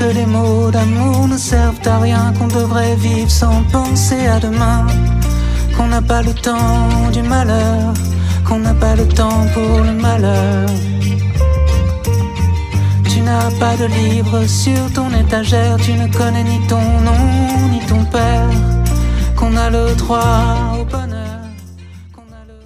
que les mots d'amour ne servent à rien, qu'on devrait vivre sans penser à demain, qu'on n'a pas le temps du malheur, qu'on n'a pas le temps pour le malheur. Tu n'as pas de livre sur ton étagère, tu ne connais ni ton nom ni ton père, qu'on a le droit au bonheur.